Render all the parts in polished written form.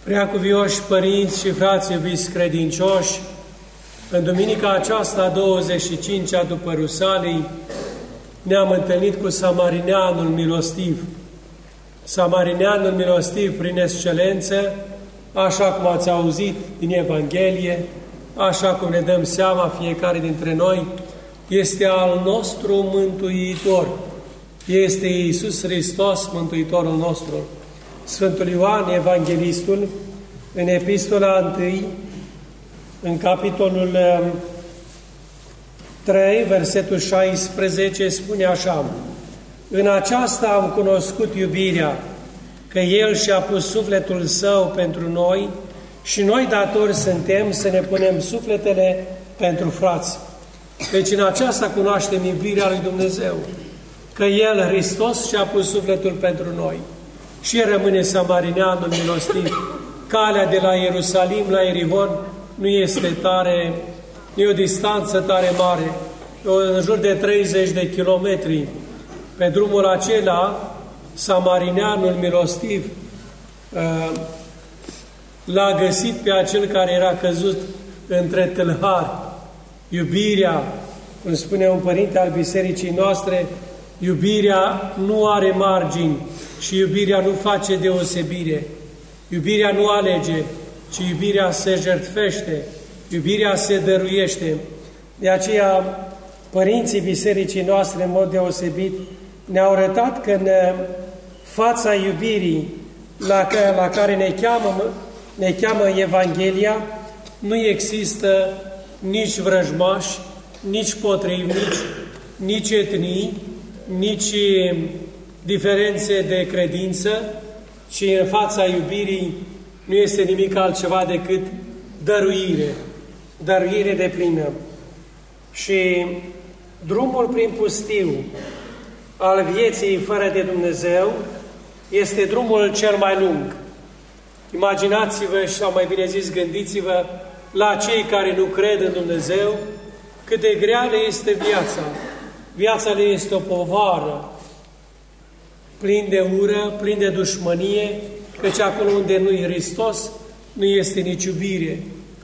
Preacuvioși părinți și frați iubiți credincioși, în duminica aceasta, 25-a după Rusalii, ne-am întâlnit cu Samarineanul milostiv. Samarineanul milostiv prin excelență, așa cum ați auzit din Evanghelie, așa cum ne dăm seama fiecare dintre noi, este al nostru Mântuitor. Este Iisus Hristos, Mântuitorul nostru. Sfântul Ioan, Evanghelistul, în Epistola 1, în capitolul 3, versetul 16, spune așa: În aceasta am cunoscut iubirea, că El și-a pus sufletul Său pentru noi și noi datori suntem să ne punem sufletele pentru frați. Deci în aceasta cunoaștem iubirea lui Dumnezeu, că El, Hristos, și-a pus sufletul pentru noi. Și rămâne Samarineanul milostiv. Calea de la Ierusalim la Ierihon nu este tare, nu e o distanță tare mare, în jur de 30 de kilometri. Pe drumul acela, Samarineanul milostiv l-a găsit pe acel care era căzut între tâlhari. Iubirea, cum spune un părinte al bisericii noastre, iubirea nu are margini și iubirea nu face deosebire. Iubirea nu alege, ci iubirea se jertfește, iubirea se dăruiește. De aceea, părinții bisericii noastre, în mod deosebit, ne-au arătat că în fața iubirii la care ne cheamă Evanghelia, nu există nici vrăjmași, nici potrivnici, nici etnii, nici diferențe de credință, ci în fața iubirii nu este nimic altceva decât dăruire, dăruire deplină. Și drumul prin pustiu al vieții fără de Dumnezeu este drumul cel mai lung. Imaginați-vă, sau mai bine zis, gândiți-vă la cei care nu cred în Dumnezeu, cât de grea le este viața. Viața le este o povară, plin de ură, plin de dușmănie, căci acolo unde nu e Hristos, nu este nici iubire.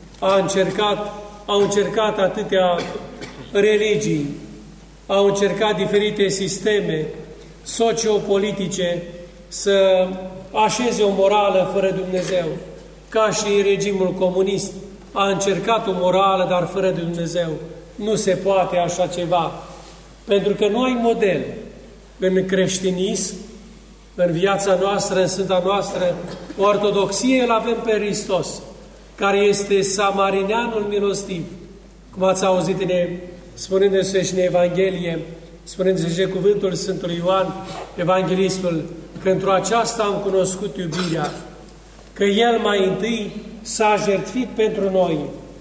Au încercat atâtea religii, au încercat diferite sisteme sociopolitice să așeze o morală fără Dumnezeu, ca și regimul comunist a încercat o morală, dar fără de Dumnezeu. Nu se poate așa ceva, pentru că nu ai model în creștinism, în viața noastră, în Sfânta noastră ortodoxie, îl avem pe Hristos, care este Samarineanul milostiv. Cum ați auzit spunându-se și în Evanghelie, spunându-se și cuvântul Sfântului Ioan, Evanghelistul, că într-o aceasta am cunoscut iubirea, că El mai întâi s-a jertfit pentru noi.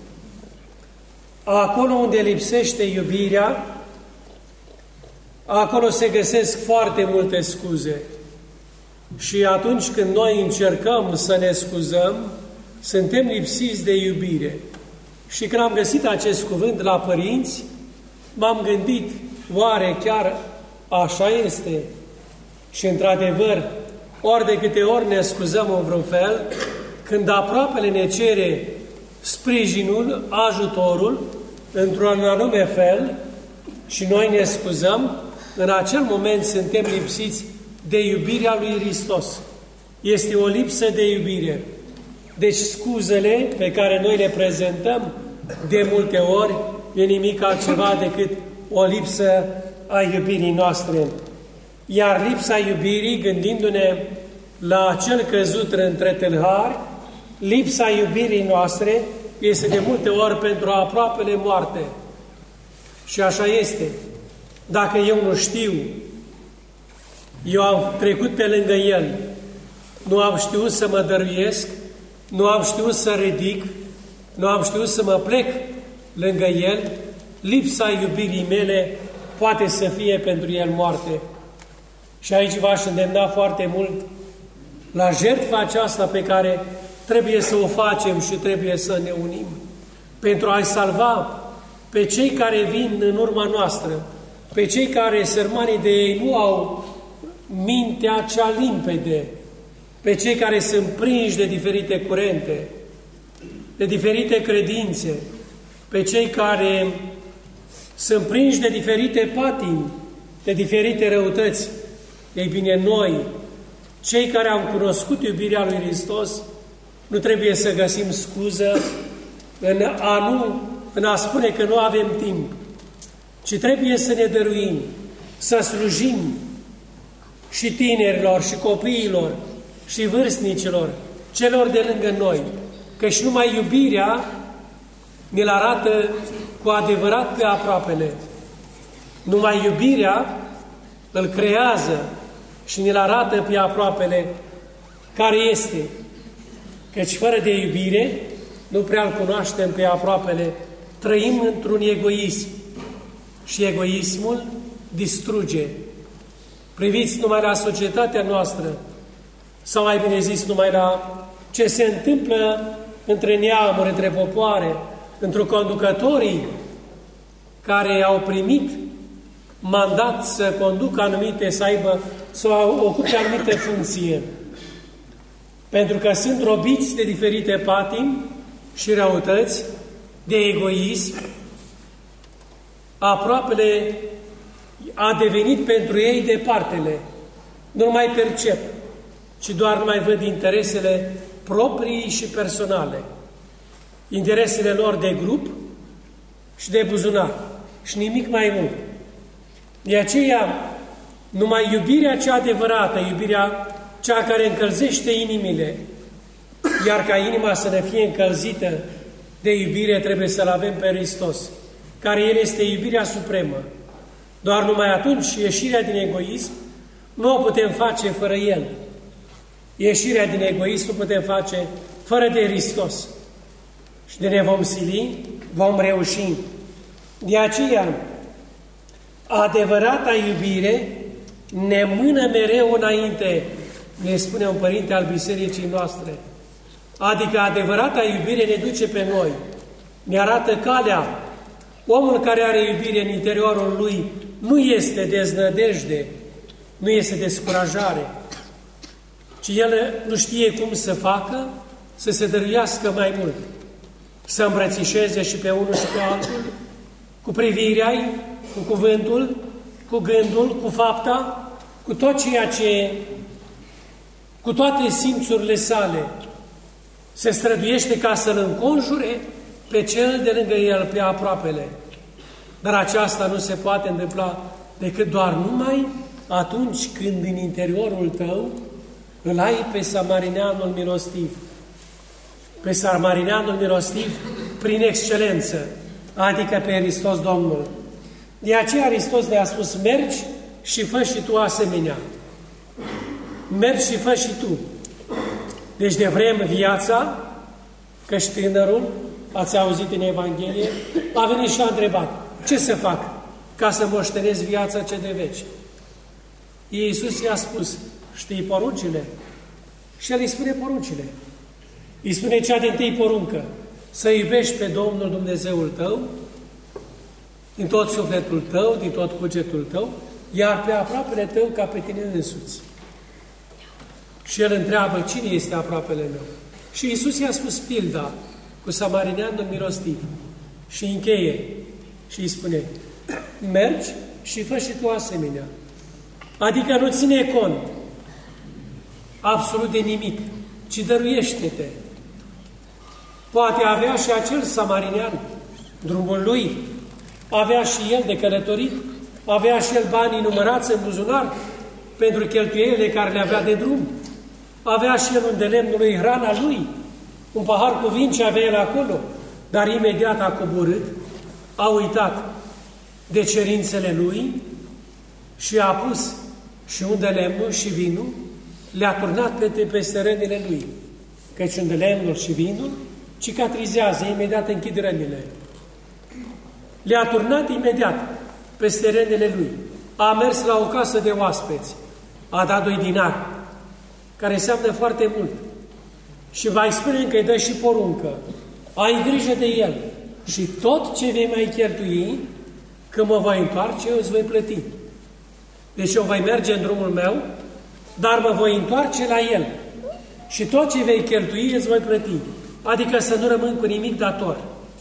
Acolo unde lipsește iubirea, acolo se găsesc foarte multe scuze. Și atunci când noi încercăm să ne scuzăm, suntem lipsiți de iubire. Și când am găsit acest cuvânt la părinți, m-am gândit, oare chiar așa este? Și într-adevăr, ori de câte ori ne scuzăm în vreun fel, când aproapele ne cere sprijinul, ajutorul, într-un anume fel, și noi ne scuzăm, în acel moment suntem lipsiți de iubirea lui Hristos. Este o lipsă de iubire. Deci scuzele pe care noi le prezentăm de multe ori e nimic altceva decât o lipsă a iubirii noastre. Iar lipsa iubirii, gândindu-ne la acel căzut între tâlhari, lipsa iubirii noastre este de multe ori pentru aproapele moarte. Și așa este. Dacă eu nu știu, eu am trecut pe lângă el, nu am știut să mă dăruiesc, nu am știut să ridic, nu am știut să mă plec lângă el, lipsa iubirii mele poate să fie pentru el moarte. Și aici v-aș îndemna foarte mult la jertfa aceasta pe care trebuie să o facem și trebuie să ne unim pentru a-i salva pe cei care vin în urma noastră, pe cei care, sărmanii de ei, nu au mintea cea limpede, pe cei care sunt prinși de diferite curente, de diferite credințe, pe cei care sunt prinși de diferite patimi, de diferite răutăți. Ei bine, noi, cei care am cunoscut iubirea lui Hristos, nu trebuie să găsim scuză în a spune că nu avem timp, ci trebuie să ne dăruim, să slujim și tinerilor, și copiilor, și vârstnicilor, celor de lângă noi, căci numai iubirea ne-l arată cu adevărat pe aproapele. Numai iubirea îl creează și ne-l arată pe aproapele care este. Căci fără de iubire nu prea îl cunoaștem pe aproapele, trăim într-un egoism și egoismul distruge. Priviți numai la societatea noastră, sau mai bine zis numai la ce se întâmplă între neamuri, între popoare, între conducătorii care au primit mandat să conducă anumite, să ocupe anumite funcție. Pentru că sunt robiți de diferite patimi și răutăți, de egoism, aproapele a devenit pentru ei departele. Nu mai percep, ci doar nu mai văd interesele proprii și personale. Interesele lor de grup și de buzunar. Și nimic mai mult. De aceea, numai iubirea cea adevărată, iubirea cea care încălzește inimile, iar ca inima să ne fie încălzită de iubire, trebuie să-L avem pe Hristos, care El este iubirea supremă. Doar numai atunci ieșirea din egoism nu o putem face fără El. Ieșirea din egoism nu putem face fără de Hristos. Și de ne vom sili, vom reuși. De aceea, adevărata iubire ne mână mereu înainte, ne spune un părinte al bisericii noastre. Adică adevărata iubire ne duce pe noi, ne arată calea. Omul care are iubire în interiorul lui nu este deznădejde, nu este descurajare, ci el nu știe cum să facă, să se dăruiască mai mult, să îmbrățișeze și pe unul și pe altul, cu privirea, cu cuvântul, cu gândul, cu fapta, cu tot ceea ce, cu toate simțurile sale, se străduiește ca să-l înconjure pe cel de lângă el, pe aproapele. Dar aceasta nu se poate întâmpla decât doar numai atunci când în interiorul tău îl ai pe samarineanul milostiv. Pe samarineanul milostiv prin excelență, adică pe Hristos Domnul. De aceea Hristos ne-a spus, mergi și fă și tu asemenea. Mergi și fă și tu. Deci de vreme viața, căci tânărul, ați auzit în Evanghelie, a venit și a întrebat, ce să fac ca să moștenesc viața ce de veci? Iisus i-a spus, știi poruncile? Și El îi spune poruncile. Îi spune cea din-tâi poruncă, să iubești pe Domnul Dumnezeul tău, din tot sufletul tău, din tot cugetul tău, iar pe aproapele tău ca pe tine însuți. Și el întreabă, cine este aproapele meu? Și Iisus i-a spus pilda cu samarineanul milostiv. Și încheie și îi spune, mergi și fă și tu asemenea. Adică nu ține cont absolut de nimic, ci dăruiește-te. Poate avea și acel samarinean drumul lui, avea și el de călătorit, avea și el banii numărați în buzunar pentru cheltuielile care le avea de drum. Avea și el un de lemnul lui, hrana lui, un pahar cu vin ce avea el acolo, dar imediat a coborât, a uitat de cerințele lui și a pus și un de lemnul și vinul, le-a turnat peste rănile lui. Căci un de lemnul și vinul cicatrizează, imediat închid rănile. Le-a turnat imediat peste rănile lui. A mers la o casă de oaspeți, a dat 2 dinari, care înseamnă foarte mult. Și va spune că îi dă și poruncă. Ai grijă de el și tot ce vei mai cheltui, când mă voi întoarce, eu îți voi plăti. Deci eu voi merge în drumul meu, dar mă voi întoarce la el. și tot ce vei cheltui îți voi plăti. Adică să nu rămân cu nimic dator.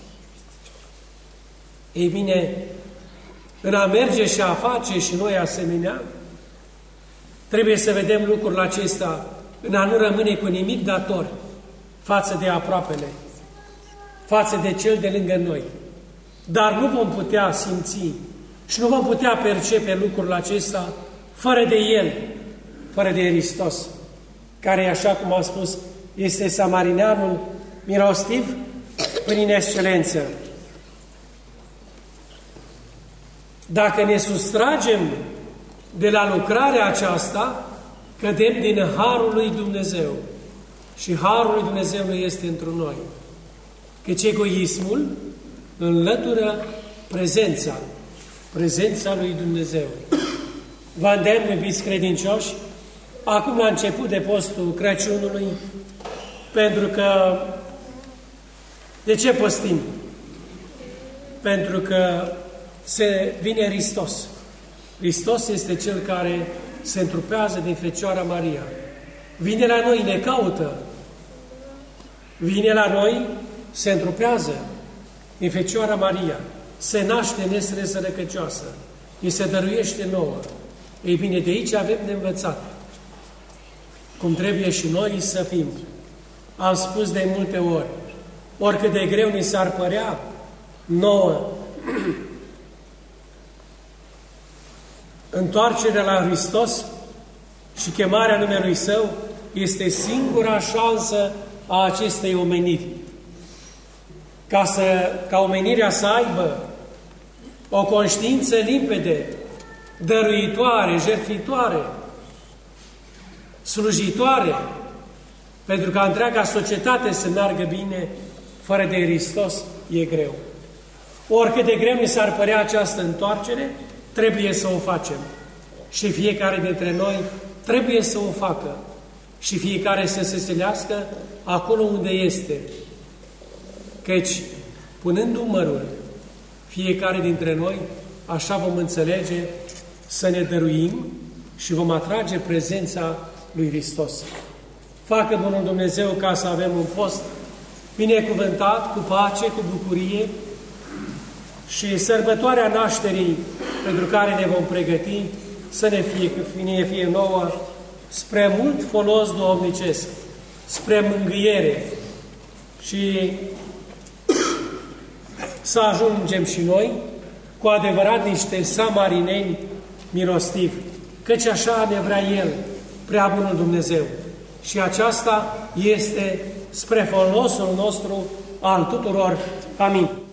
Ei bine, în a merge și a face și noi asemenea, trebuie să vedem lucrul acesta în a nu rămâne cu nimic dator față de aproapele, față de cel de lângă noi. Dar nu vom putea simți și nu vom putea percepe lucrul acesta fără de El, fără de Hristos, care, așa cum am spus, este samarineanul milostiv prin excelență. Dacă ne sustragem de la lucrarea aceasta, cădem din harul lui Dumnezeu. Și harul lui Dumnezeu nu este într noi. Căci egoismul înlătură prezența lui Dumnezeu. Vă îndemn, iubiți credincioși, acum la început de postul Crăciunului, pentru că de ce postim? Pentru că se vine Hristos. Hristos este Cel care se întrupează din Fecioara Maria. Vine la noi, ne caută. Vine la noi, se întrupează din Fecioara Maria. Se naște nesrezărăcăcioasă. Îi se dăruiește nouă. Ei bine, de aici avem de învățat. Cum trebuie și noi să fim. Am spus de multe ori, oricât de greu ni s-ar părea nouă, întoarcerea la Hristos și chemarea numelui Său este singura șansă a acestei omeniri. Ca omenirea să aibă o conștiință limpede, dăruitoare, jertfitoare, slujitoare, pentru ca întreaga societate să meargă bine, fără de Hristos e greu. Oricât de greu ni s-ar părea această întoarcere, trebuie să o facem. Și fiecare dintre noi trebuie să o facă. Și fiecare să se selească acolo unde este. Căci, punând numărul, fiecare dintre noi, așa vom înțelege să ne dăruim și vom atrage prezența lui Hristos. Facă Bunul Dumnezeu ca să avem un post binecuvântat, cu pace, cu bucurie și sărbătoarea nașterii pentru care ne vom pregăti să ne fie nouă spre mult folos duhovnicesc, spre mângâiere și să ajungem și noi cu adevărat niște samarineni milostivi, căci așa ne vrea El, prea bunul Dumnezeu. Și aceasta este spre folosul nostru al tuturor. Amin.